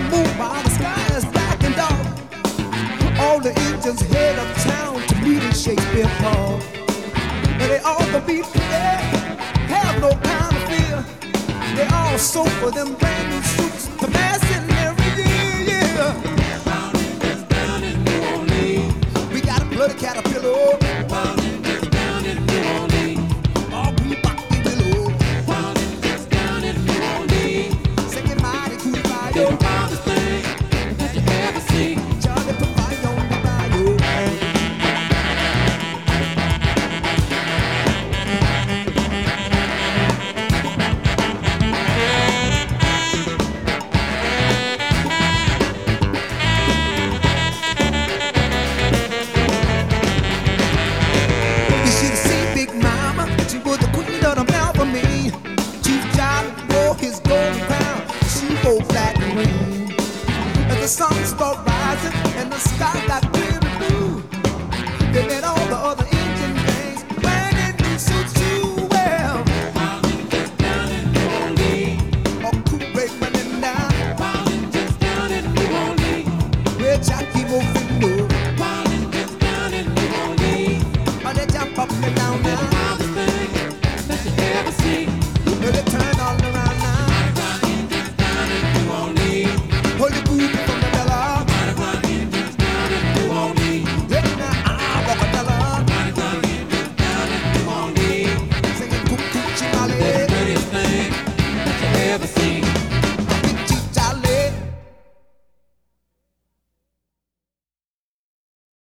moon while the sky is black and dark. All the engines head uptown to meet in Shakespeare Park. And they all gonna be prepared, have no kind of fear. They all soak for them brand new suits to pass in every year, yeah. Down in New Orleans. We got a bloody caterpillar. Down in New Orleans. Oh, we rock the willow. Down in New Orleans. Singing mighty cool fire. The wildest thing that you ever see. Charlie put fire on the bayou. You should have seen Big Mama. She was the queen of the Malcolmine. Chief John wore his golden crown. She wore black and green. As the sun started rising and the sky got